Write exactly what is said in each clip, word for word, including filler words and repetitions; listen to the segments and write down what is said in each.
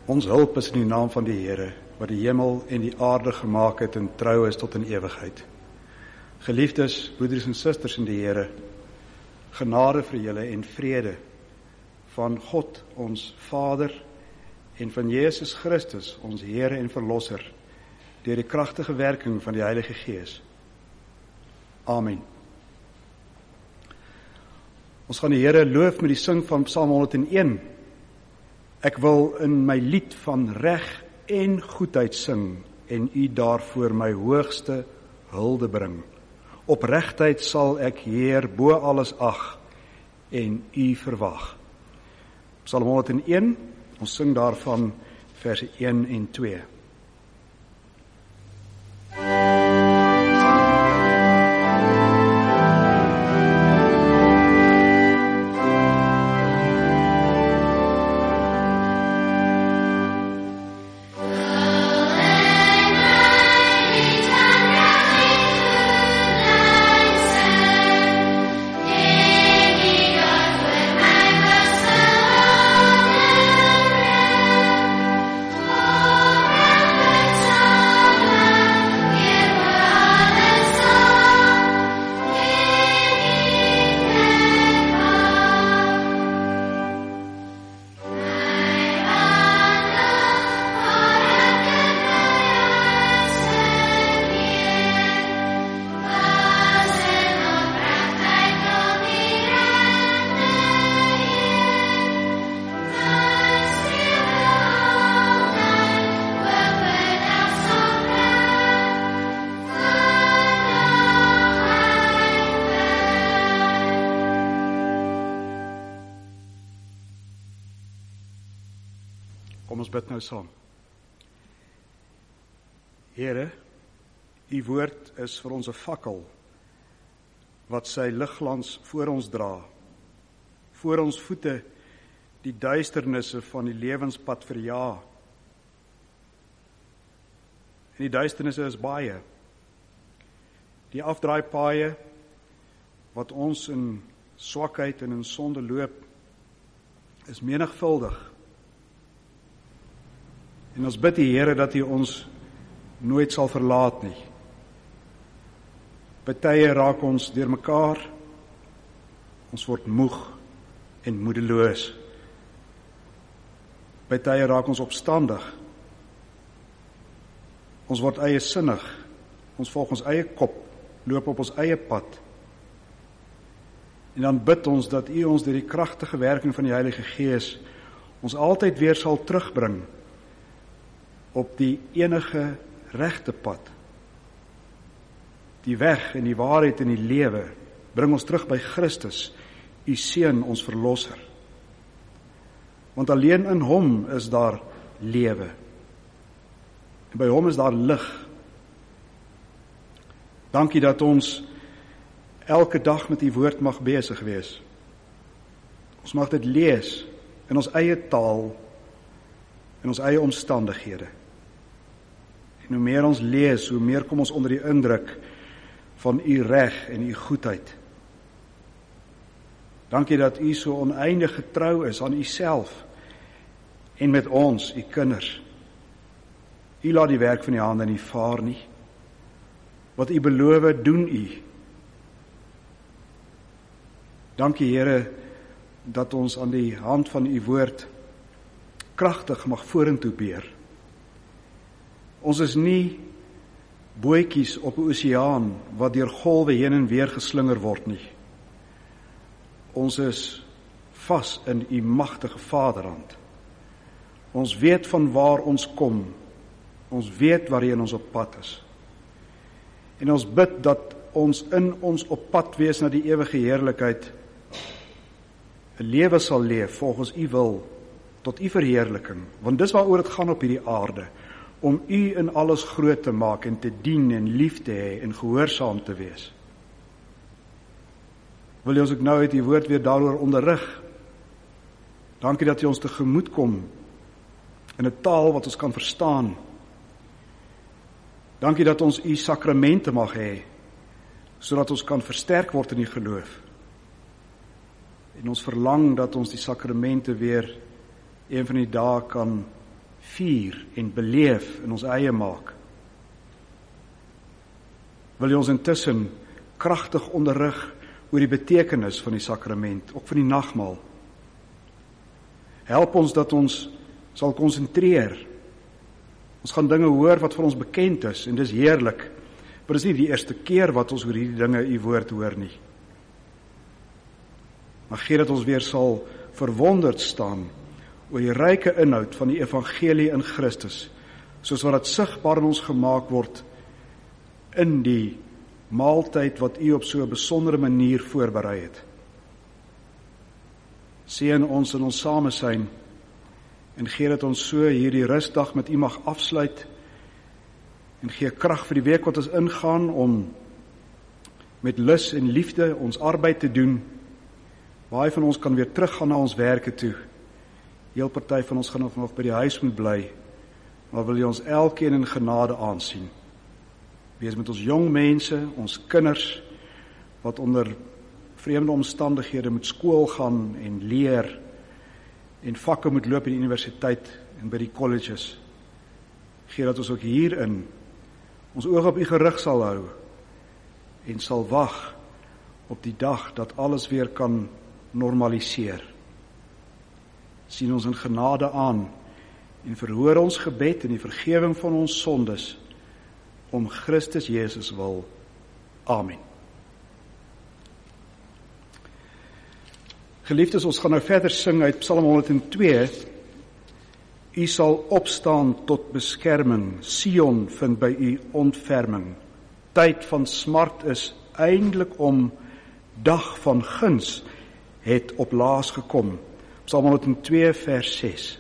Ons hulp is in die naam van die Here, wat die hemel en die aarde gemaak het en trou is tot in ewigheid. Geliefdes, broeders en susters in die Here, genade vir julle en vrede van God, ons Vader, en van Jesus Christus, ons Here en Verlosser, deur die kragtige werking van die Heilige Gees. Amen. Ons gaan die Here loof met die sing van Psalm honderd en een. Ek wil in my lied van reg en goedheid sing, en u daarvoor my hoogste hulde bring. Opregtheid sal ek Heer bo alles ag, en u verwag. Psalm honderd en een, ons sing daarvan verse een en twee. Kom ons bid nou saam. Here, u woord is vir ons 'n fakkel, wat sy ligglans voor ons dra, voor ons voete die duisternisse van die lewenspad verja. En die duisternisse is baie. Die afdraaipaaie, wat ons in swakheid en in sonde loop, is menigvuldig. En ons bid die Here dat hy ons nooit sal verlaat nie. Partye raak ons deur mekaar, ons word moeg en moedeloos. Partye raak ons opstandig, ons word eie sinnig, ons volg ons eie kop, loop op ons eie pad. En dan bid ons dat u ons deur die kragtige werking van die Heilige Gees ons altyd weer sal terugbring op die enige regte pad. Die weg en die waarheid en die lewe bring ons terug by Christus, u Seun, ons Verlosser. Want alleen in hom is daar lewe. En by hom is daar lig. Dankie dat ons elke dag met die woord mag besig wees. Ons mag dit lees in ons eie taal, in ons eie omstandighede. En hoe meer ons lees, hoe meer kom ons onder die indruk van u reg en u goedheid. Dankie dat u so oneindig getrou is aan u self en met ons, u kinders. U laat die werk van die hande nie vaar nie. Wat u beloof, doen u. Dankie Here dat ons aan die hand van u woord kragtig mag vorentoe beer. Ons is nie bootjies op 'n oseaan wat deur golwe heen en weer geslinger word nie. Ons is vas in u magtige Vaderhand. Ons weet van waar ons kom. Ons weet waarheen ons op pad is. En ons bid dat ons in ons op pad wees na die ewige heerlikheid 'n lewe sal leef volgens u wil, tot u verheerliking, want dis waaroor dit gaan op hierdie aarde, om u in alles groot te maak en te dien en lief te hê en gehoorsaam te wees. Wil jy ons ook nou uit die woord weer daaroor onderrig? Dankie dat jy ons tegemoet kom in 'n taal wat ons kan verstaan. Dankie dat ons u sakramente mag hê, sodat ons kan versterk word in die geloof. En ons verlang dat ons die sakramente weer een van die dae kan vier en beleef in ons eie maak. Wil U ons intussen kragtig onderrig oor die betekenis van die sakrament, ook van die nagmaal. Help ons dat ons sal konsentreer. Ons gaan dinge hoor wat vir ons bekend is, en dis heerlik, maar dis nie die eerste keer wat ons oor hierdie dinge U woord hoor nie. Maar gee dat ons weer sal verwonderd staan oor die ryke inhoud van die evangelie in Christus, soos wat dit sigbaar in ons gemaak word in die maaltyd wat U op so 'n besondere manier voorberei het. Seën ons in ons samesyn en gee dat ons so hierdie rustdag met U mag afsluit en gee krag vir die week wat ons ingaan om met lus en liefde ons arbeid te doen. Baie van ons kan weer teruggaan na ons werke toe. Heel party van ons gaan nog, nog by die huis moet bly, maar wil U ons elkeen in genade aansien. Wees met ons jong mense, ons kinders, wat onder vreemde omstandighede moet skool gaan en leer, en vakke moet loop in die universiteit en by die colleges. Gee dat ons ook hierin ons oog op U gerig sal hou, en sal wag op die dag dat alles weer kan normaliseer. Sien ons in genade aan, en verhoor ons gebed en die vergewing van ons sondes, om Christus Jesus wil. Amen. Geliefdes, ons gaan nou verder sing uit Psalm honderdtwee. U sal opstaan tot beskerming, Sion vind by U ontferming. Tyd van smart is eindelik om, dag van guns het op laas gekom. Psalm honderdtwee vers ses.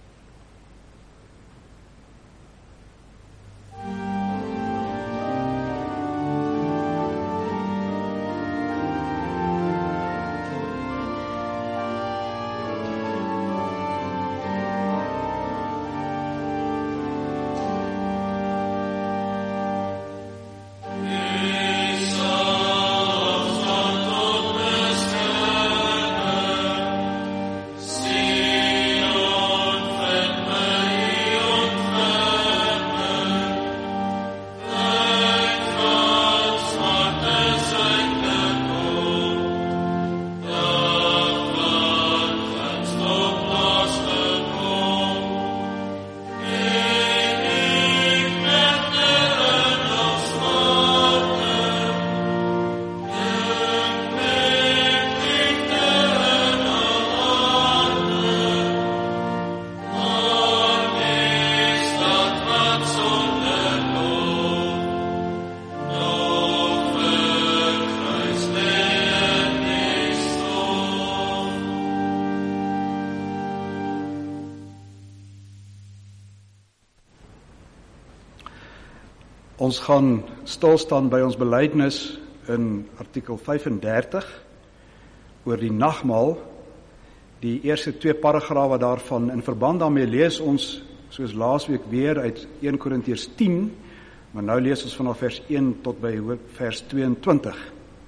Ons gaan stilstaan by ons belydenis in artikel vyf-en-dertig oor die nagmaal. Die eerste twee paragrawe daarvan, in verband daarmee lees ons, soos laasweek weer, uit eerste Korintiërs tien, maar nou lees ons vanaf vers een tot by vers tweeëntwintig.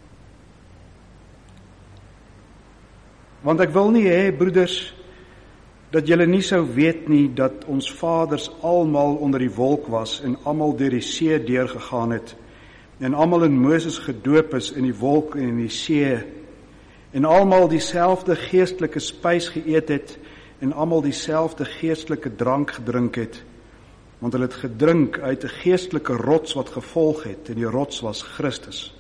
Want ek wil nie hê, broeders, dat julle nie sou weet nie, dat ons vaders almal onder die wolk was, en almal deur die see deurgegaan het, en almal in Moses gedoop is in die wolk en in die see, en almal dieselfde geestelike spys geëet het, en almal dieselfde geestelike drank gedrink het, want hulle het gedrink uit 'n geestelike rots wat gevolg het, en die rots was Christus.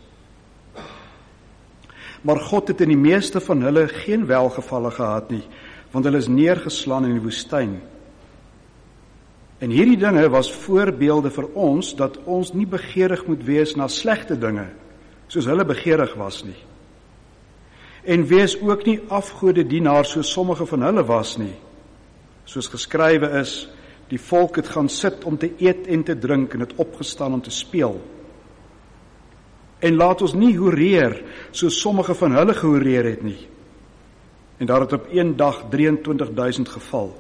Maar God het in die meeste van hulle geen welgevalle gehad nie, want hulle is neergeslaan in die woestyn. En hierdie dinge was voorbeelde vir ons, dat ons nie begeerig moet wees na slegte dinge, soos hulle begeerig was nie. En wees ook nie afgode dienaar, soos sommige van hulle was nie. Soos geskrywe is, die volk het gaan sit om te eet en te drink, en het opgestaan om te speel. En laat ons nie hoereer, soos sommige van hulle gehoereer het nie. En daar het op een dag drieëntwintig duisend geval.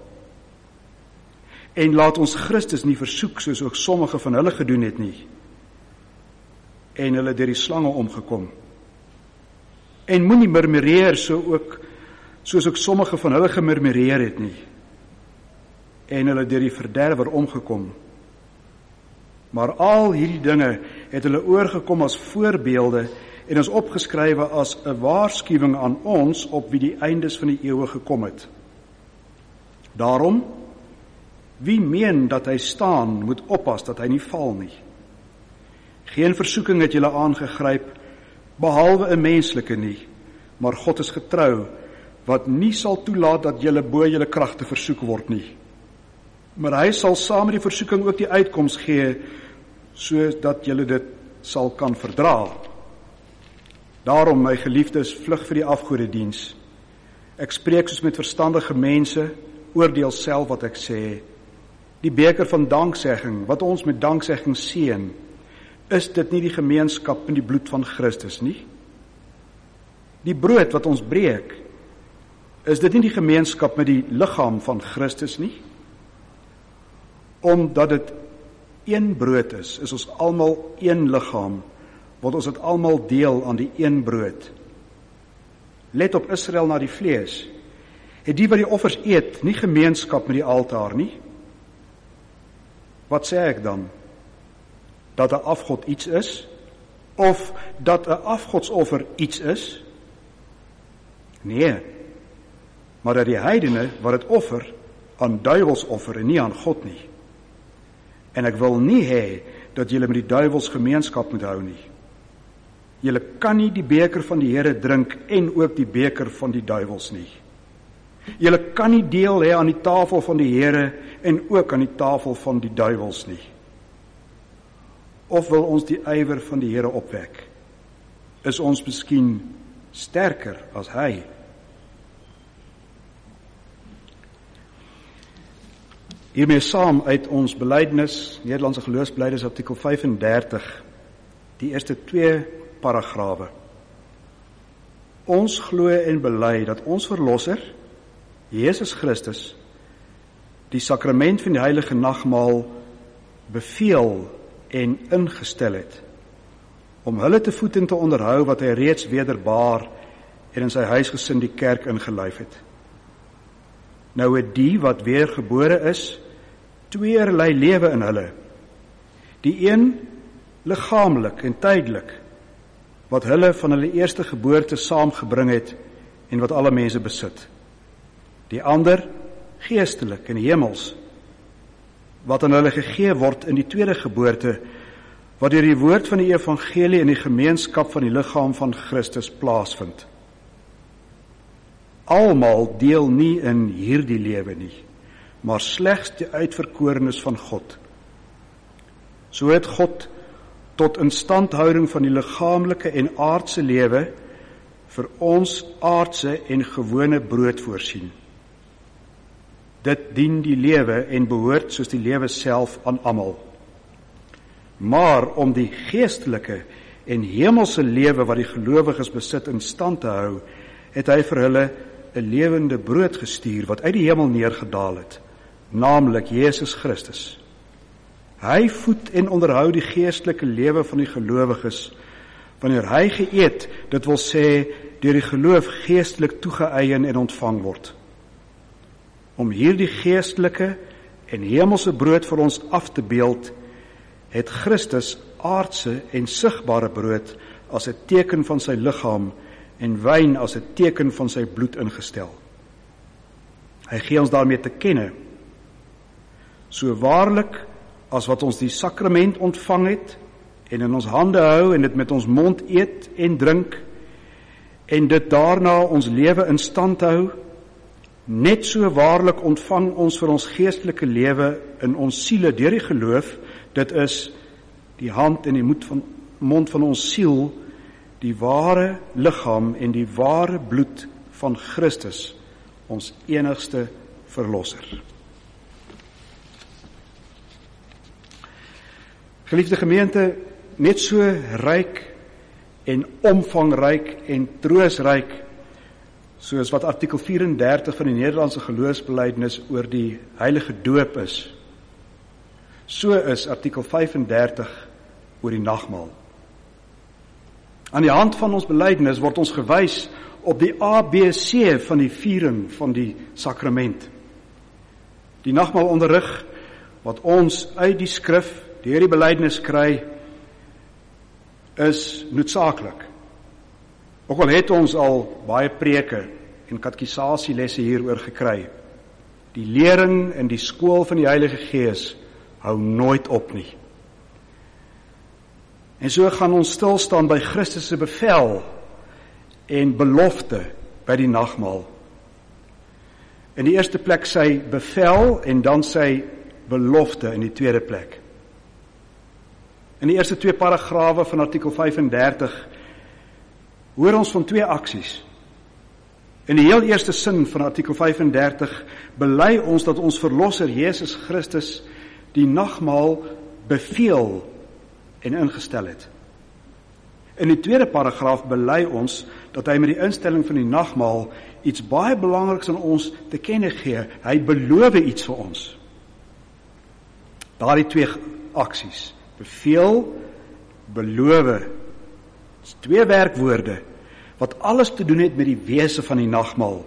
En laat ons Christus nie versoek, soos ook sommige van hulle gedoen het nie. En hulle deur die slange omgekom. En moenie murmureer, so ook, soos ook sommige van hulle gemurmureer het nie. en hulle deur die verderwer omgekom. Maar al hierdie dinge het hulle oorgekom as voorbeelde en is opgeskrywe as 'n waarskuwing aan ons op wie die eindes van die eeue gekom het. Daarom, wie meen dat hy staan, moet oppas dat hy nie val nie. Geen versoeking het julle aangegryp, behalwe 'n menslike nie, maar God is getrou, wat nie sal toelaat dat julle bo julle kragte versoek word nie. Maar hy sal saam met die versoeking ook die uitkoms gee, sodat julle dit sal kan verdra. Daarom, my geliefdes, vlug vir die afgodediens. Ek spreek soos met verstandige mense, oordeel self wat ek sê. Die beker van danksegging, wat ons met danksegging seën, is dit nie die gemeenskap in die bloed van Christus nie? Die brood wat ons breek, is dit nie die gemeenskap met die liggaam van Christus nie? Omdat dit een brood is, is ons almal een liggaam, word ons dit almal deel aan die een brood. Let op Israel na die vlees. Het die wat die offers eet, nie gemeenskap met die altaar nie? Wat sê ek dan? Dat 'n afgod iets is? Of dat 'n afgodsoffer iets is? Nee, maar dat die heidene wat dit offer, aan duiwels offer en nie aan God nie. En ek wil nie hê dat julle met die duiwels gemeenskap moet hou nie. Julle kan nie die beker van die Here drink en ook die beker van die duiwels nie. Julle kan nie deel hê aan die tafel van die Here en ook aan die tafel van die duiwels nie. Of wil ons die ywer van die Here opwek? Is ons miskien sterker as hy? Hiermee saam uit ons belydenis, Nederlandse geloofsbelydenis artikel vyf en dertig, die eerste twee paragrawe. Ons glo en bely dat ons verlosser, Jesus Christus, die sakrament van die heilige nagmaal beveel en ingestel het, om hulle te voed en te onderhou wat hy reeds wederbaar en in sy huisgesin die kerk ingelyf het. Nou het die wat weergebore is, tweeërlei lewe in hulle. Die een liggaamlik en tydelik, wat hulle van hulle eerste geboorte saamgebring het en wat alle mense besit. Die ander geestelik en hemels, wat aan hulle gegee word in die tweede geboorte, wat deur die woord van die evangelie in die gemeenskap van die liggaam van Christus plaasvind. Almal deel nie in hierdie lewe nie, maar slegs die uitverkorenes van God. So het God tot instandhouding van die liggaamlike en aardse lewe vir ons aardse en gewone brood voorsien. Dit dien die lewe en behoort soos die lewe self aan almal. Maar om die geestelike en hemelse lewe wat die gelowiges besit in stand te hou, het hy vir hulle 'n lewende brood gestuur wat uit die hemel neergedaal het, naamlik Jesus Christus. Hy voed en onderhou die geestelike lewe van die gelowiges, wanneer hy geëet, dit wil sê, deur die geloof geestelik toegeëien en ontvang word. Om hierdie geestelike en hemelse brood vir ons af te beeld, het Christus aardse en sigbare brood as 'n teken van sy liggaam en wyn as 'n teken van sy bloed ingestel. Hy gee ons daarmee te kenne, so waarlik as wat ons die sakrament ontvang het en in ons hande hou en dit met ons mond eet en drink en dit daarna ons lewe in stand hou, net so waarlik ontvang ons vir ons geestelike lewe in ons siele deur die geloof, dit is die hand en die moed van, mond van ons siel, die ware liggaam en die ware bloed van Christus, ons enigste verlosser. Geliefde gemeente, net so ryk en omvangryk en troosryk soos wat artikel vyf en dertig van die Nederlandse geloofsbelydenis oor die heilige doop is, so is artikel vyf en dertig oor die nagmaal. Aan die hand van ons belydenis word ons gewys op die A B C van die viering van die sakrament. Die nagmaalonderrig wat ons uit die skrif, deur die belydenis kry, is noodsaaklik. Ook al het ons al baie preke en katekisasielesse hieroor gekry, die lering in die skool van die Heilige Gees hou nooit op nie. En so gaan ons stilstaan by Christus se bevel en belofte by die nagmaal. In die eerste plek sy bevel en dan sy belofte in die tweede plek. In die eerste twee paragrawe van artikel vyfendertig hoor ons van twee aksies. In die heel eerste sin van artikel vyfendertig bely ons dat ons verlosser Jesus Christus die nagmaal beveel en ingestel het. In die tweede paragraaf bely ons dat hy met die instelling van die nagmaal iets baie belangriks aan ons te kenne gee. Hy beloof iets vir ons. Daardie twee aksies, beveel, beloof, is twee werkwoorde wat alles te doen het met die wese van die nagmaal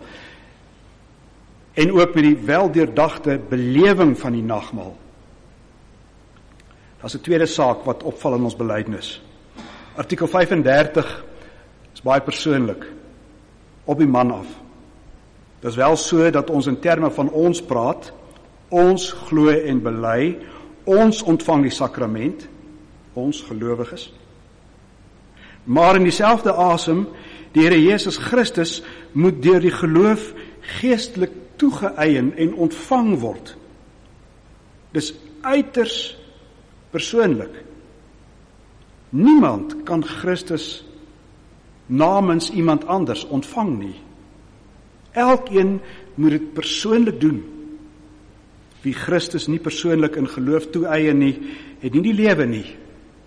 en ook met die weldeurdagte belewing van die nagmaal. Daar is 'n tweede saak wat opval in ons belydenis. Artikel vyfendertig is baie persoonlik, op die man af. Dit is wel so dat ons in terme van ons praat, ons glo en bely, ons ontvang die sakrament, ons gelowiges. Maar in dieselfde asem, die Here Jesus Christus moet deur die geloof geestelik toegeëien en ontvang word. Dis uiters persoonlik. Niemand kan Christus namens iemand anders ontvang nie. Elkeen moet dit persoonlik doen. Wie Christus nie persoonlik in geloof toeëien nie, het nie die lewe nie.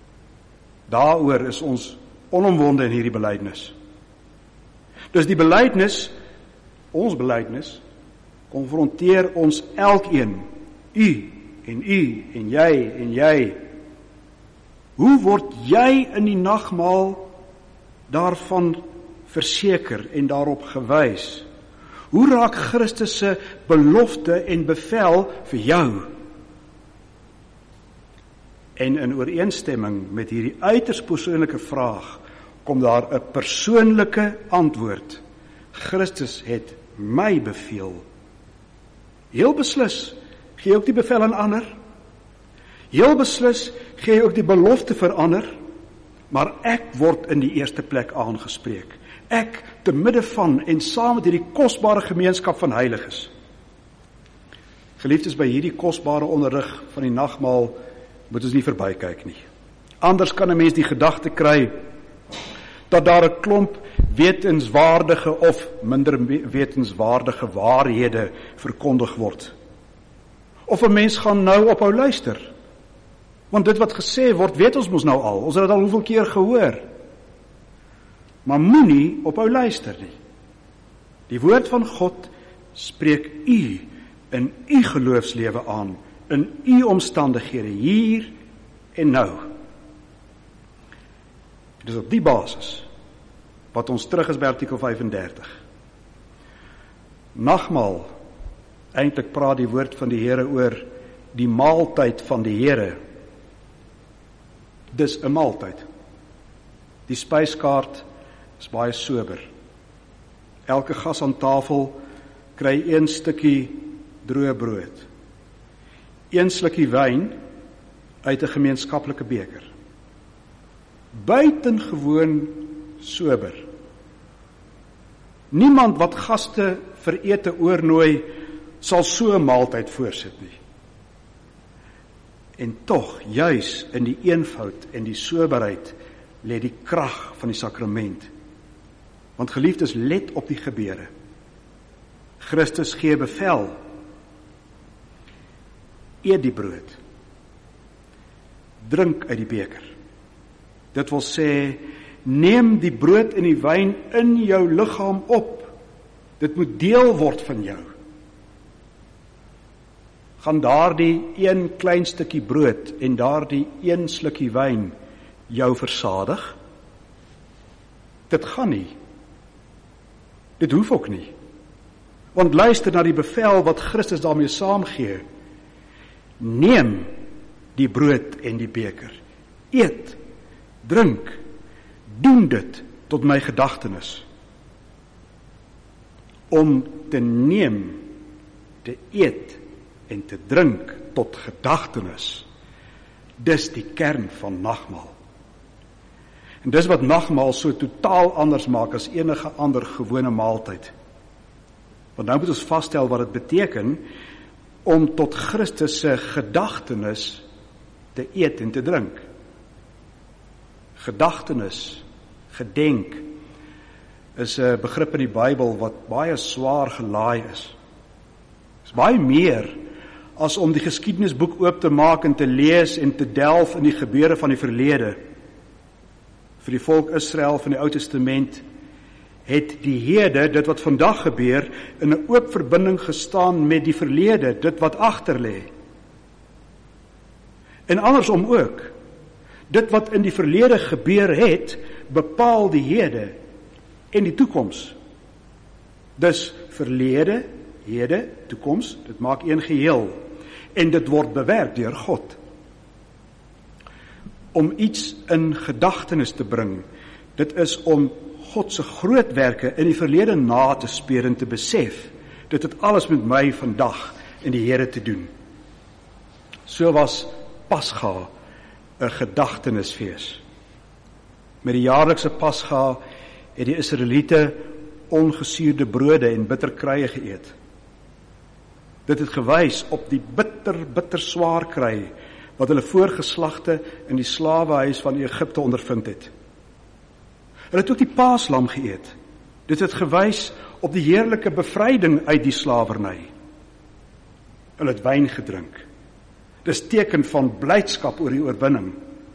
Daaroor is ons onomwonde in hierdie belydenis. Dus die belydenis, ons belydenis, konfronteer ons elkeen, u en u en jy en jy. Hoe word jy in die nagmaal daarvan verseker en daarop gewys? Hoe raak Christus se belofte en bevel vir jou? En in ooreenstemming met hierdie uiters persoonlike vraag, kom daar 'n persoonlike antwoord. Christus het my beveel. Heel beslis gee ook die bevel aan ander. Heel beslis gee ook die belofte vir ander, maar ek word in die eerste plek aangespreek. Ek te midde van en saam met hierdie kosbare gemeenskap van heiliges. Geliefdes, by hierdie kosbare onderrig van die nagmaal moet ons nie verbykyk nie. Anders kan 'n mens die gedagte kry dat daar 'n klomp wetenswaardige of minder wetenswaardige waarhede verkondig word. Of 'n mens gaan nou ophou luister. Want dit wat gesê word, weet ons mos nou al. Ons het dit al hoeveel keer gehoor. Maar moenie ophou luister nie. Die woord van God spreek u in u geloofslewe aan, in u omstandighede, hier en nou. Dit is op die basis wat ons terug is by artikel vyfendertig. Nagmaal, eintlik praat die woord van die Here oor die maaltyd van die Here. Dis 'n maaltyd. Die spyskaart is baie sober. Elke gas aan tafel kry een stukkie droë brood. Een slukkie wyn uit 'n gemeenskaplike beker. Buitengewoon sober. Niemand wat gaste vir ete oornooi sal so 'n maaltyd voorsit nie. En tog, juis in die eenvoud en die soberheid lê die krag van die sakrament. Want geliefdes, let op die gebeure. Christus gee bevel. Eet die brood. Drink uit die beker. Dit wil sê, neem die brood en die wyn in jou liggaam op. Dit moet deel word van jou. Gaan daardie een klein stukkie brood en daardie een slukkie wyn jou versadig? Dit gaan nie. Dit hoef ook nie. Want luister na die bevel wat Christus daarmee saamgee. Neem die brood en die beker. Eet, drink, doen dit tot my gedagtenis. Om te neem, te eet en te drink tot gedagtenis. Dis die kern van nagmaal. En dis wat nagmaal so totaal anders maak as enige ander gewone maaltyd. Want nou moet ons vasstel wat dit beteken om tot Christus se gedagtenis te eet en te drink. Gedagtenis, gedenk, is 'n begrip in die Bybel wat baie swaar gelaai is. Dit is baie meer as om die geskiedenisboek oop te maak en te lees en te delf in die gebeure van die verlede. Vir die volk Israel van die Ou Testament het die hede, dit wat vandag gebeur, in 'n oop verbinding gestaan met die verlede, dit wat agter lê. En andersom ook, dit wat in die verlede gebeur het, bepaal die hede en die toekoms. Dus verlede, hede, toekoms, dit maak een geheel. En dit word bewerk deur God. Om iets in gedagtenis te bring, dit is om God se groot werke in die verlede na te speur en te besef, dit het alles met my vandag in die Here te doen. So was Pasga 'n gedagtenisfees. Met die jaarlikse Pasga het die Israeliete ongesuurde brode en bitterkruie geëet. Dit het gewys op die bitter, bitter swaar kry wat hulle voorgeslagte in die slawehuis van Egipte ondervind het. Hulle het ook die paaslam geëet. Dit het gewys op die heerlike bevryding uit die slawerny. Hulle het wyn gedrink. Dis teken van blydskap oor die oorwinning.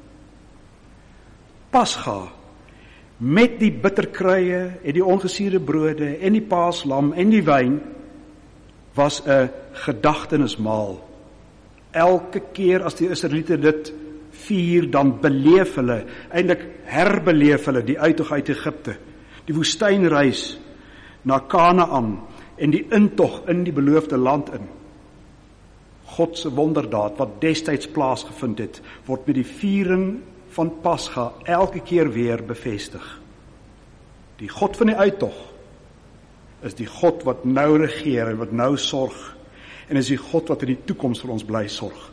Pasga, met die bitterkruie en die ongesuurde brode en die paaslam en die wyn, was 'n gedagtenismaal. Elke keer as die Israeliete dit vier, dan beleef hulle, eintlik herbeleef hulle die uittog uit Egipte, die woestynreis na Kanaan en die intog in die beloofde land in. God se wonderdaad wat destyds plaasgevind het, word met die viering van Pasga elke keer weer bevestig. Die God van die uittog is die God wat nou regeer en wat nou sorg, en is die God wat in die toekoms vir ons bly sorg.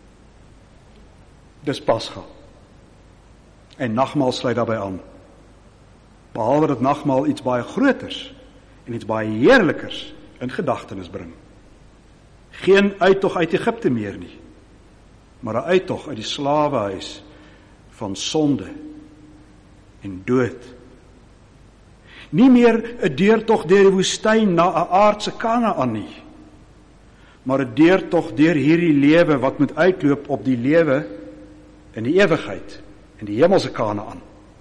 Dis Pasga. En nagmaal sluit daarbey aan. Behalwe dat nagmaal iets baie groters en iets baie heerlikers in gedagtenis bring. Geen uittog uit Egipte meer nie, maar 'n uittog uit die slawehuis van sonde en dood. Nie meer 'n deurtog deur die woestyn na 'n aardse Kanaan nie, maar 'n deurtog deur hierdie lewe wat moet uitloop op die lewe in die ewigheid, in die hemelse Kanaan.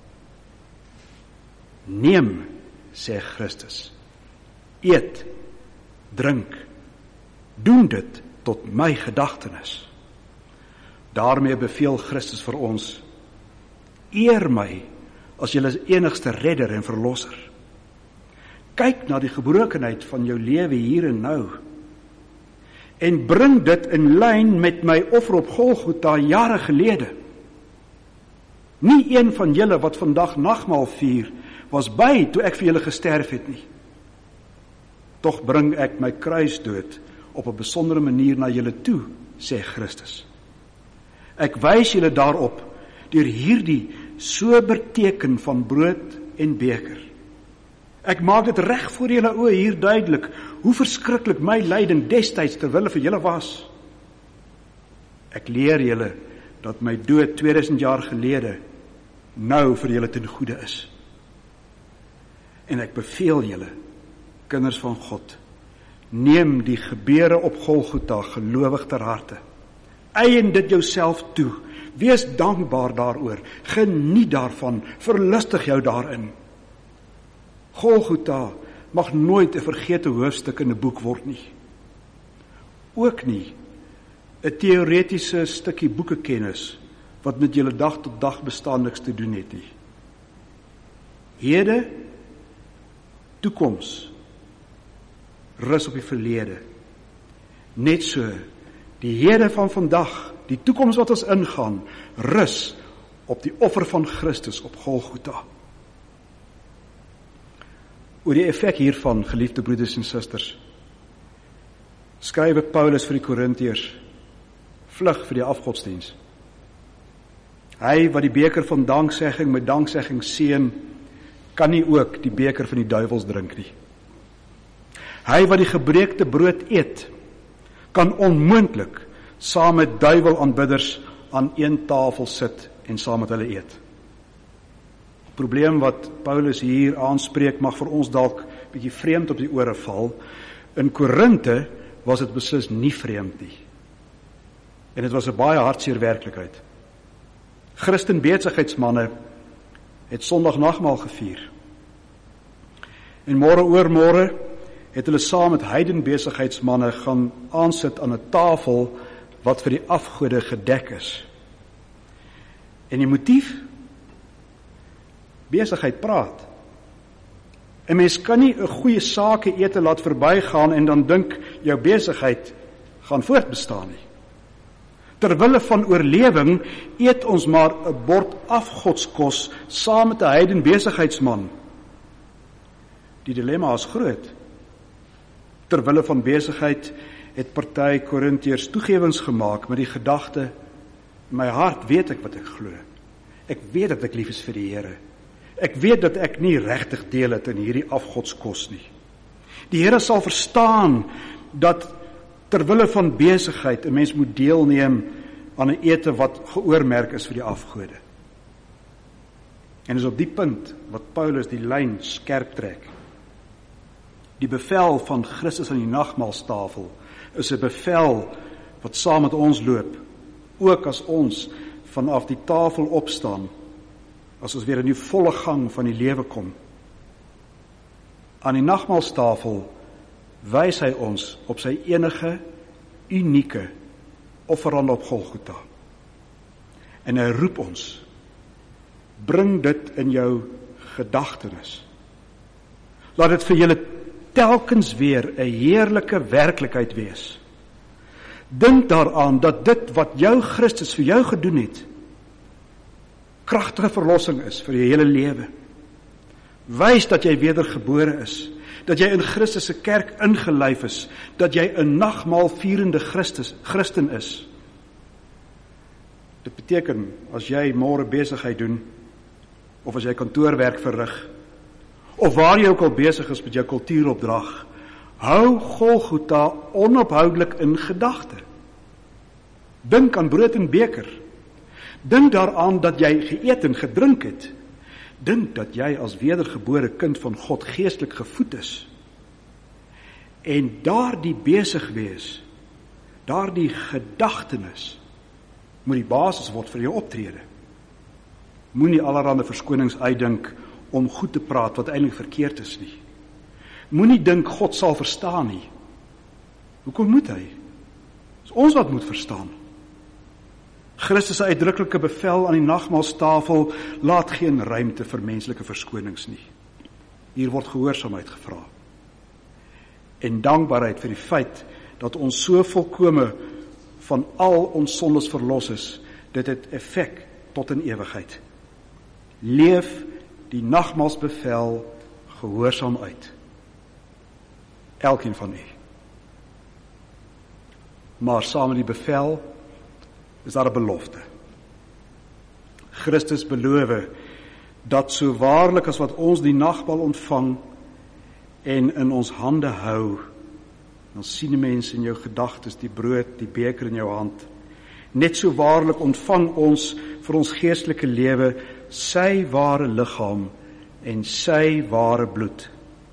Neem, sê Christus, eet, drink, doen dit tot my gedagtenis. Daarmee beveel Christus vir ons, eer my as julle enigste redder en verlosser. Kyk na die gebrokenheid van jou lewe hier en nou, en bring dit in lyn met my offer op Golgotha jare gelede. Nie een van julle wat vandag nagmaal vier, was by toe ek vir julle gesterf het nie. Tog bring ek my kruisdood op 'n besondere manier na julle toe, sê Christus. Ek wys julle daarop deur hierdie sober teken van brood en beker. Ek maak dit reg voor julle oë hier duidelik, hoe verskriklik my lyding destyds ter wille vir julle was. Ek leer julle dat my dood tweeduisend jaar gelede nou vir julle ten goeie is. En ek beveel julle, kinders van God, neem die gebeure op Golgotha gelowig ter harte. Eien dit jouself toe, wees dankbaar daaroor, geniet daarvan, verlustig jou daarin. Golgotha mag nooit 'n vergete hoofstuk in 'n boek word nie. Ook nie 'n teoretiese stukkie boekekennis wat met julle dag tot dag bestaan niks te doen het nie. Hede, toekoms, rus op die verlede. Net so, die hede van vandag, die toekoms wat ons ingaan, rus op die offer van Christus op Golgotha. Oor die effek hiervan, geliefde broeders en susters, skrywe Paulus vir die Korintiërs, vlug vir die afgodsdiens. Hy wat die beker van danksegging met danksegging seën, kan nie ook die beker van die duivels drink nie. Hy wat die gebreekte brood eet, kan onmoontlik saam met duiwelaanbidders aan een tafel sit en saam met hulle eet. Die probleem wat Paulus hier aanspreek mag vir ons dalk bietjie vreemd op die ore val. In Korinthe was dit beslis nie vreemd nie. En dit was 'n baie hartseer werklikheid. Christen besigheidsmanne het Sondag nagmaal gevier. En môre oor môre het hulle saam met heiden besigheidsmanne gaan aansit aan 'n tafel wat vir die afgode gedek is. En die motief? Besigheid praat. 'n Mens kan nie 'n goeie sake ete laat verbygaan en dan dink jou besigheid gaan voortbestaan nie. Terwille van oorlewing eet ons maar 'n bord afgodskos saam met 'n heiden besigheidsman. Die dilemma is groot. Terwille van besigheid het party Korintiërs toegewings gemaak met die gedagte, in my hart weet ek wat ek glo. Ek weet dat ek lief is vir die Here. Ek weet dat ek nie regtig deel het in hierdie afgodskos nie. Die Here sal verstaan dat terwille van besigheid 'n mens moet deelneem aan 'n ete wat geoormerk is vir die afgode. En is op die punt wat Paulus die lyn skerp trek. Die bevel van Christus aan die nagmaalstafel is 'n bevel wat saam met ons loop, ook as ons vanaf die tafel opstaan, as ons weer in die volle gang van die lewe kom. Aan die nagmaalstafel wys hy ons op sy enige, unieke offerande op Golgotha. En hy roep ons, bring dit in jou gedagtenis. Laat dit vir julle telkens weer 'n heerlike werklikheid wees. Dink daaraan dat dit wat jou Christus vir jou gedoen het, kragtige verlossing is vir jou hele lewe. Wys dat jy wedergebore is, dat jy in Christus se kerk ingelyf is, dat jy 'n nagmaal vierende Christus, Christen is. Dit beteken, as jy môre besigheid doen, of as jy kantoorwerk verrig, of waar jy ook al besig is met jou kultuuropdrag, hou Golgotha onophoudelik in gedagte. Dink aan brood en beker. Dink daaraan dat jy geëet en gedrink het. Dink dat jy as wedergebore kind van God geestelik gevoed is. En daardie besig wees, daardie gedagtenis, moet die basis word vir jou optrede. Moenie allerhande verskonings uitdink om goed te praat wat eintlik verkeerd is nie. Moenie dink God sal verstaan nie. Hoekom moet hy? Dis ons wat moet verstaan. Christus se uitdruklike bevel aan die nagmaalstafel laat geen ruimte vir menslike verskonings nie. Hier word gehoorsaamheid gevra. En dankbaarheid vir die feit dat ons so volkome van al ons sondes verlos is, dit het effek tot in ewigheid. Leef die nagmaalsbevel gehoorsaam uit. Elkeen van u. Maar saam met die bevel is daar 'n belofte. Christus beloof dat so waarlik as wat ons die nagmaal ontvang en in ons hande hou, dan sien die mens in jou gedagtes die brood, die beker in jou hand. Net so waarlik ontvang ons vir ons geestelike lewe sy ware liggaam en sy ware bloed.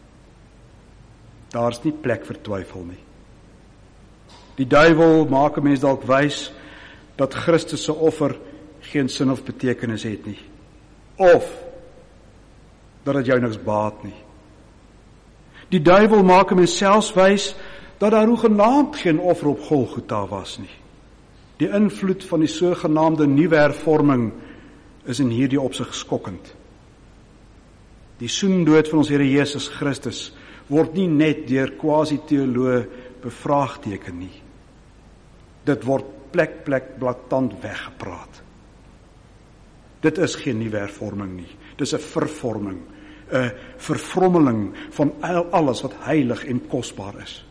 Daar's nie plek vir twyfel nie. Die duiwel maak 'n mens dalk wys dat Christus se offer geen sin of betekenis het nie. Of dat dit jou niks baat nie. Die duiwel maak 'n mens selfs wys dat daar hoegenaamd geen offer op Golgotha was nie. Die invloed van die sogenaamde nuwe hervorming is in hierdie opsig skokkend. Die soendood van ons Here Jesus Christus word nie net deur quasi-teoloë bevraagteken nie. Dit word plek, plek, blaatant weggepraat. Dit is geen nuwe hervorming nie. Dit is 'n vervorming, 'n vervrommeling van alles wat heilig en kosbaar is.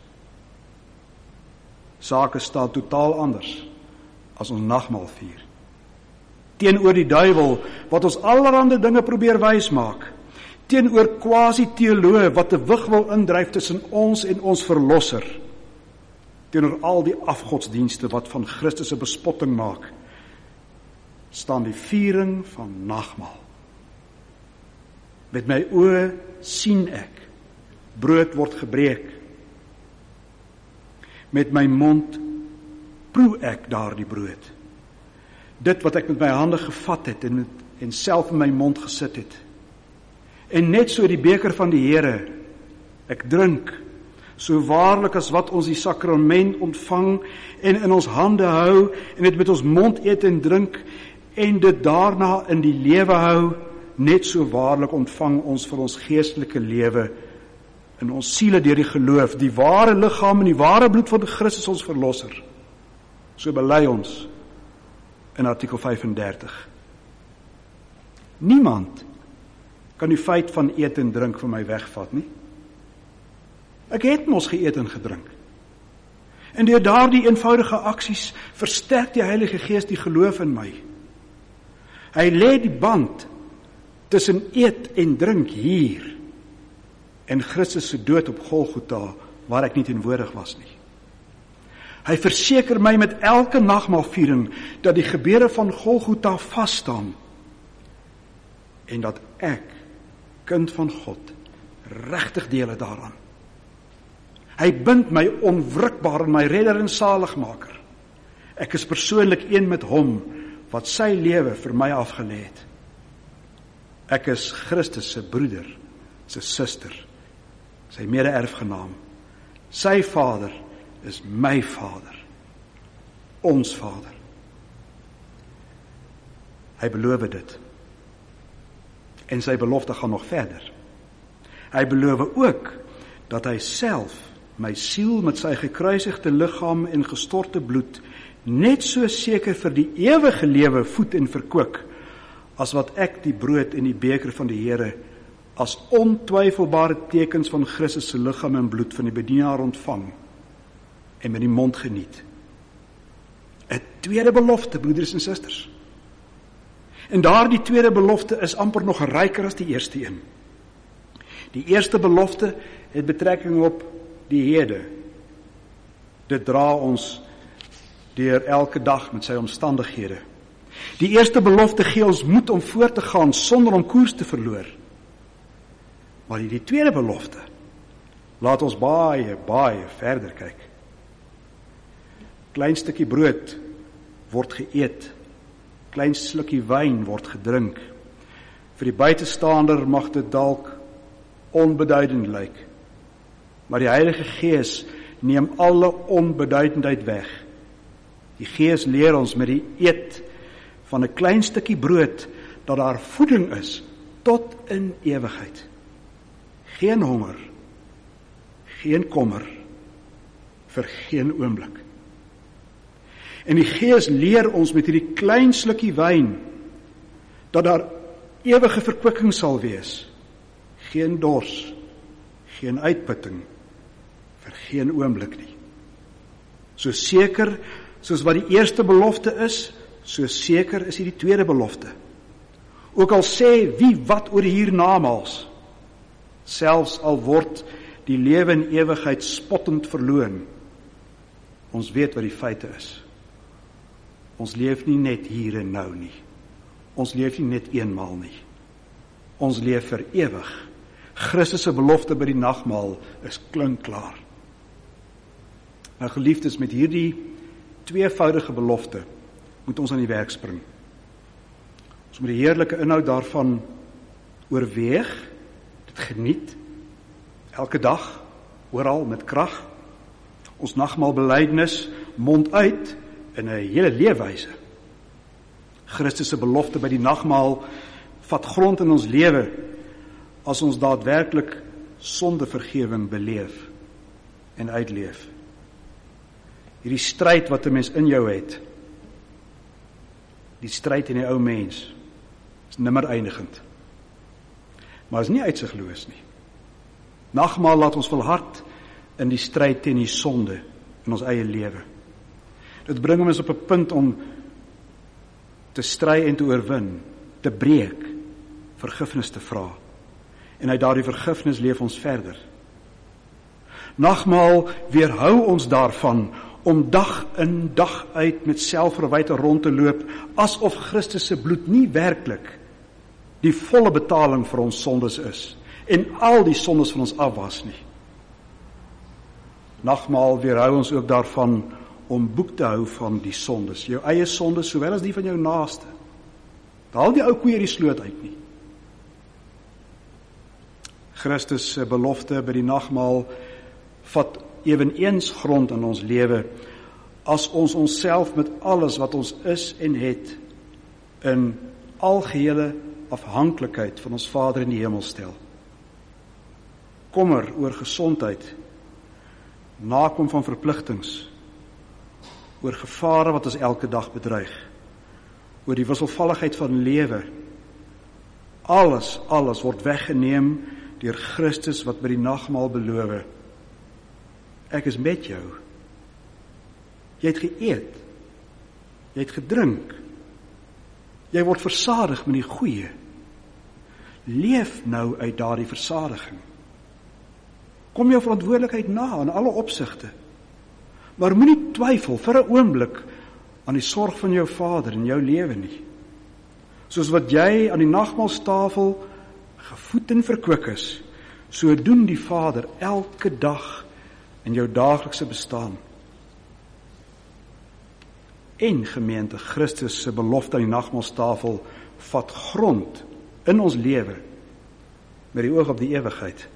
Sake staan totaal anders as ons nagmaal vier. Teenoor die duiwel wat ons allerhande dinge probeer wys maak, teenoor quasi-teoloë wat 'n wig wil indryf tussen ons en ons verlosser, teenoor al die afgodsdienste wat van Christus 'n bespotting maak, staan die viering van nagmaal. Met my oë sien ek, brood word gebreek. Met my mond proe ek daardie brood. Dit wat ek met my hande gevat het en, en self in my mond gesit het. En net so die beker van die Here, ek drink, so waarlik as wat ons die sakrament ontvang en in ons hande hou en dit met ons mond eet en drink en dit daarna in die lewe hou, net so waarlik ontvang ons vir ons geestelike lewe in ons siele deur die geloof, die ware liggaam en die ware bloed van Christus ons verlosser. So bely ons in artikel vyfendertig. Niemand kan die feit van eet en drink van my wegvat nie. Ek het mos geëet en gedrink. En deur daardie eenvoudige aksies versterk die Heilige Gees die geloof in my. Hy lê die band tussen eet en drink hier en Christus se dood op Golgotha waar ek nie teenwoordig was nie. Hy verseker my met elke nagmaalviering dat die gebeure van Golgotha vas staan en dat ek, kind van God, regtig deel het daaraan. Hy bind my onwrikbaar in my redder en saligmaker. Ek is persoonlik een met hom wat sy lewe vir my afgelê het. Ek is Christus se broeder, sy suster, sy mede-erfgenaam. Sy vader is my vader, ons vader. Hy beloof dit. En sy belofte gaan nog verder. Hy beloof ook dat hy self my siel met sy gekruisigde liggaam en gestorte bloed net so seker vir die ewige lewe voed en verkoop, as wat ek die brood en die beker van die Here as ontwyfelbare tekens van Christus se liggaam en bloed van die bedienaar ontvang en met die mond geniet. 'n Tweede belofte, broeders en susters. En daardie tweede belofte is amper nog ryker as die eerste een. Die eerste belofte het betrekking op die hede. Dit dra ons deur elke dag met sy omstandighede. Die eerste belofte gee ons moed om voort te gaan sonder om koers te verloor. Maar die tweede belofte laat ons baie, baie verder kyk. Klein stukkie brood word geëet, klein slukkie wyn word gedrink. Vir die buitestander mag dit dalk onbeduidend lyk, maar die Heilige Gees neem alle onbeduidendheid weg. Die Gees leer ons met die eet van 'n klein stukkie brood dat daar voeding is tot in ewigheid. Geen honger, geen kommer vir geen oomblik. En die Gees leer ons met hierdie klein slukkie wyn dat daar ewige verkwikking sal wees. Geen dors, geen uitputting vir geen oomblik nie. So seker soos wat die eerste belofte is, so seker is hierdie tweede belofte. Ook al sê wie wat oor die hiernamaals, selfs al word die lewe in ewigheid spottend verloon, ons weet wat die feite is. Ons leef nie net hier en nou nie. Ons leef nie net eenmaal nie. Ons leef vir ewig. Christus se belofte by die nagmaal is klinkklaar. Nou geliefdes, met hierdie tweevoudige belofte moet ons aan die werk spring. Ons moet die heerlike inhoud daarvan oorweeg, dit geniet, elke dag, oral met krag. Ons nagmaalbelydenis mond uit in 'n hele leefwyse. Christus se belofte by die nagmaal vat grond in ons lewe as ons daadwerklik sondevergewing beleef en uitleef. Hierdie stryd wat 'n mens in jou het, die stryd in die ou mens, is nimmer eindigend. Maar is nie uitsigloos nie. Nagmaal laat ons volhard in die stryd teen die sonde in ons eie lewe. Dit bring ons op 'n punt om te stry en te oorwin, te breek, vergifnis te vra. En uit daardie vergifnis leef ons verder. Nagmaal weerhou ons daarvan om dag in dag uit met selfverwyte rond te loop, asof Christus se bloed nie werklik die volle betaling vir ons sondes is, en al die sondes van ons afwas nie. Nagmaal weerhou ons ook daarvan om boek te hou van die sondes, jou eie sondes, sowel as die van jou naaste. Haal die ou koeie uit die sloot uit nie. Christus se belofte by die nagmaal vat eweneens grond in ons lewe, as ons onsself met alles wat ons is en het, in algehele afhanklikheid van ons Vader in die hemel stel. Kommer oor gesondheid, nakom van verpligtings, oor gevare wat ons elke dag bedreig, oor die wisselvalligheid van lewe. Alles, alles word weggeneem deur Christus wat by die nagmaal beloof: ek is met jou. Jy het geëet, jy het gedrink, jy word versadig met die goeie. Leef nou uit daardie versadiging. Kom jou verantwoordelikheid na in alle opsigte, maar moenie twyfel vir 'n oomblik aan die sorg van jou Vader in jou lewe nie. Soos wat jy aan die nagmaalstafel gevoed en verkwik is, so doen die Vader elke dag in jou daaglikse bestaan. En gemeente, Christus se belofte aan die nagmaalstafel vat grond in ons lewe met die oog op die ewigheid.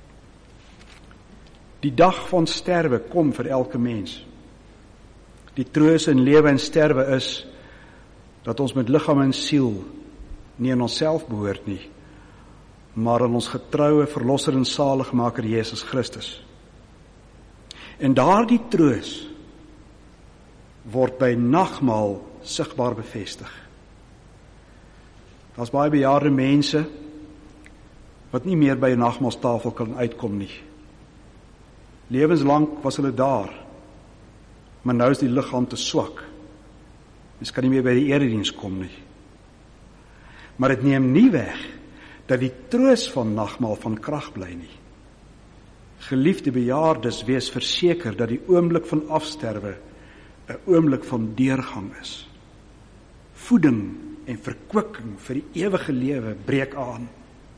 Die dag van sterwe kom vir elke mens. Die troos in lewe en sterwe is dat ons met liggaam en siel nie aan onsself behoort nie, maar aan ons getroue verlosser en saligmaker Jesus Christus. En daardie troos word by nagmaal sigbaar bevestig. Daar's baie bejaarde mense wat nie meer by 'n nagmaalstafel kan uitkom nie. Lewenslang was hulle daar, maar nou is die liggaam te swak. Mens kan nie meer by die erediens kom nie. Maar dit neem nie weg dat die troos van nagmaal van krag bly nie. Geliefde bejaardes, wees verseker dat die oomblik van afsterwe 'n oomblik van deurgang is. Voeding en verkwikking vir die ewige lewe breek aan.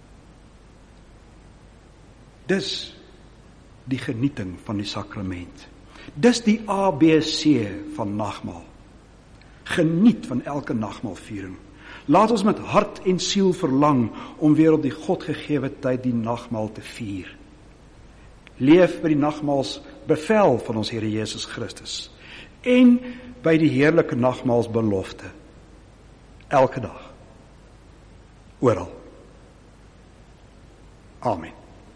Dis die genieting van die sakrament. Dis die A B C van nagmaal. Geniet van elke nagmaalviering. Laat ons met hart en siel verlang om weer op die Godgegewe tyd die nagmaal te vier. Leef by die nagmaals bevel van ons Here Jesus Christus en by die heerlike nagmaalsbelofte. Elke dag. Oral. Amen.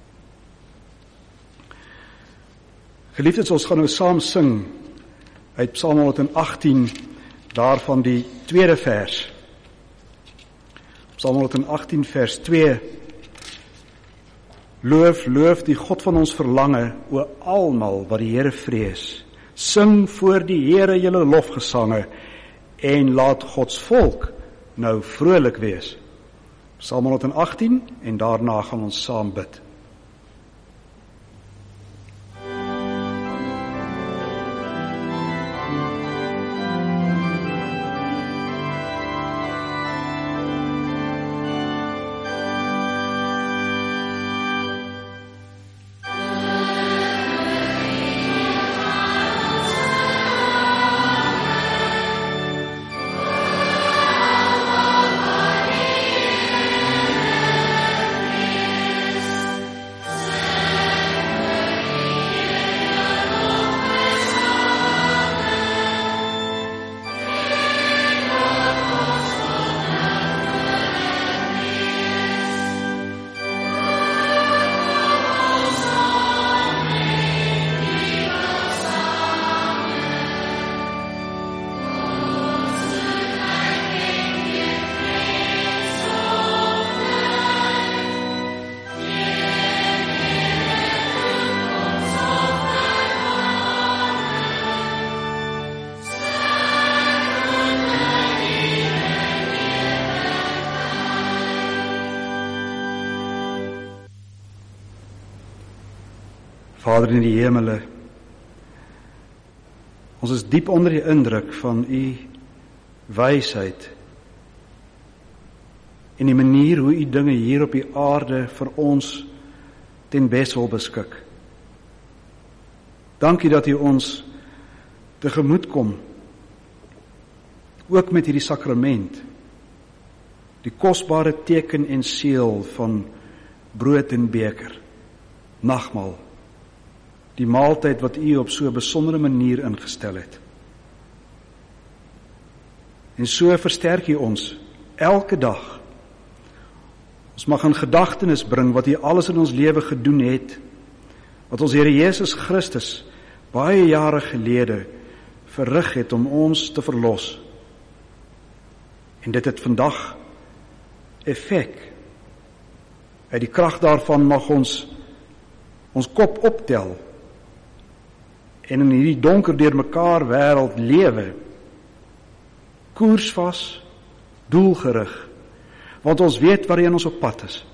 Geliefdes, ons gaan nou saam sing uit Psalm honderdagtien, daarvan die tweede vers. Psalm honderdagtien vers twee. Loof, loof die God van ons verlange, o almal wat die Here vrees. Sing voor die Here julle lofgesange en laat Gods volk nou vrolik wees. Psalm honderdagtien en daarna gaan ons saam bid. Vader in die hemele, ons is diep onder die indruk van u wysheid en die manier hoe u dinge hier op die aarde vir ons ten beste wil beskik. Dankie dat u ons tegemoet kom, ook met hierdie sakrament, die kosbare teken en seël van brood en beker, nagmaal, die maaltyd wat u op so 'n besondere manier ingestel het. En so versterk u ons elke dag. Ons mag in gedagtenis bring wat u alles in ons lewe gedoen het, wat ons Here Jesus Christus baie jare gelede verrig het om ons te verlos. En dit het vandag effek. Uit die krag daarvan mag ons ons kop optel en in hierdie donker deur mekaar wêreld lewe, koersvas, doelgerig, want ons weet waarheen ons op pad is.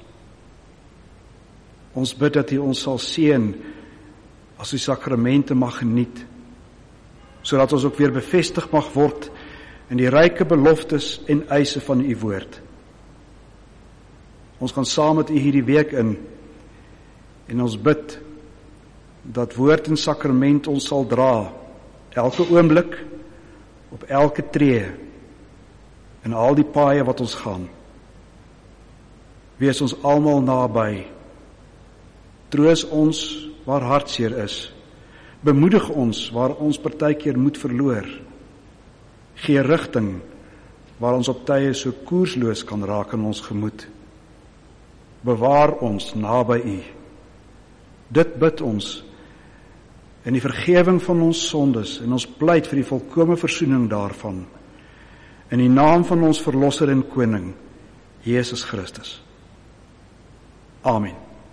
Ons bid dat u ons sal seën as die sakramente mag geniet, sodat ons ook weer bevestig mag word in die ryke beloftes en eise van u woord. Ons gaan saam met u hierdie week in, en ons bid dat woord en sakrament ons sal dra, elke oomblik, op elke tree, in al die paaie wat ons gaan. Wees ons almal naby, troos ons waar hartseer is, bemoedig ons waar ons partykeer moed verloor, gee rigting waar ons op tye so koersloos kan raak in ons gemoed. Bewaar ons naby u. Dit bid ons in die vergewing van ons sondes en ons pleit vir die volkome versoening daarvan, in die naam van ons Verlosser en Koning, Jesus Christus. Amen.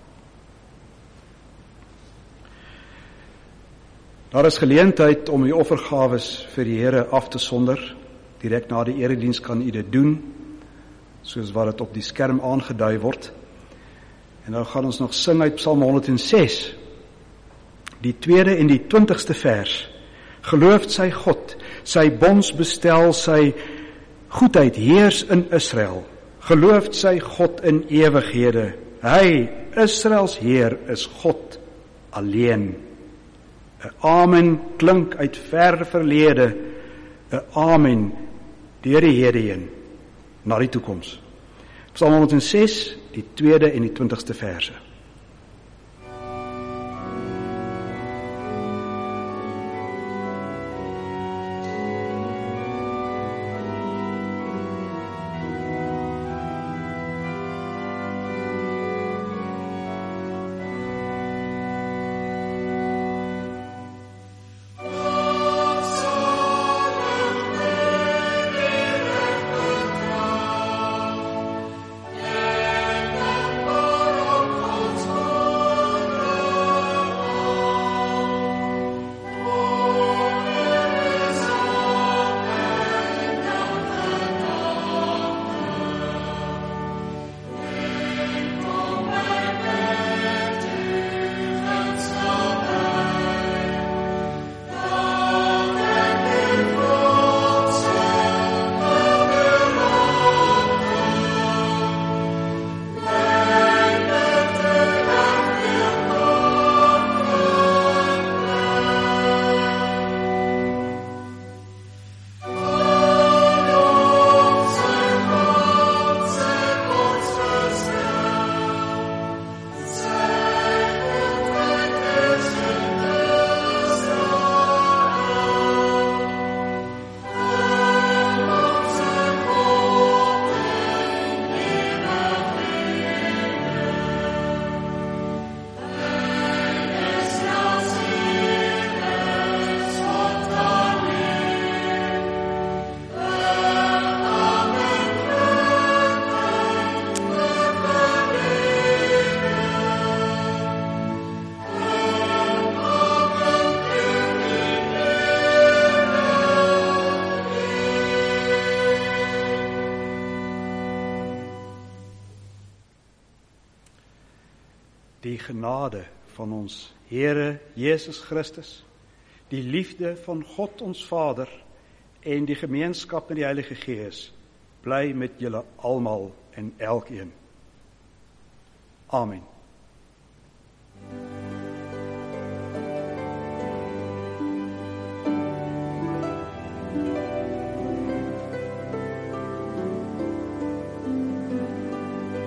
Daar is geleentheid om die offergawes vir die Here af te sonder. Direk na die erediens kan u dit doen, soos wat dit op die skerm aangedui word. En nou gaan ons nog sing uit Psalm honderd en ses, die tweede en die twintigste vers. Geloofd sy God, sy bondsbestel, sy goedheid heers in Israel. Geloofd sy God in ewighede. Hy, Israels Heer, is God alleen. 'n Amen klink uit ver verlede, 'n amen deur die Here heen na die toekoms. Psalm honderd en ses, die tweede en die twintigste verse. Die genade van ons Here Jesus Christus, die liefde van God ons Vader en die gemeenskap met die Heilige Gees bly met julle almal en elkeen. Amen.